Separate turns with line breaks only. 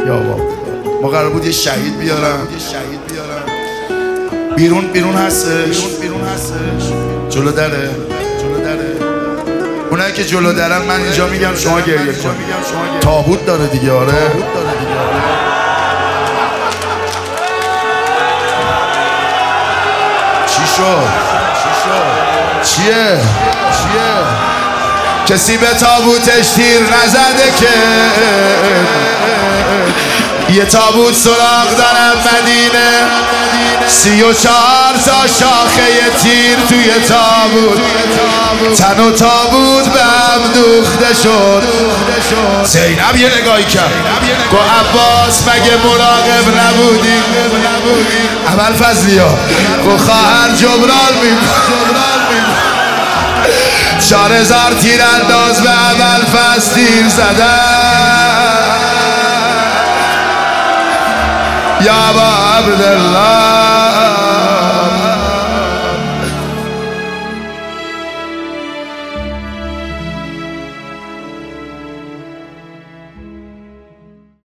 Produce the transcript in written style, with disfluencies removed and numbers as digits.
یا بابا ما قرار بود یه شهید بیارم بیرون هستش جلو دره اونایی که جلو درن من اینجا میگم شما گریه کن. تابوت داره دیگه. آره چی شد؟ چیه؟ کسی به تابوتش تیر نزده که یه تابوت سراغ دارم مدینه 34 تا شاخه تیر توی تابوت تن و تابوت به هم دوخته شد. زینب یه نگاهی کرد گو عباس مگه مراقب نبودی؟ ابوالفضل گو خواهر جبران می‌کنه 4000 تیر انداز به ابوالفضل تیر زدن. یا ابا عبدالله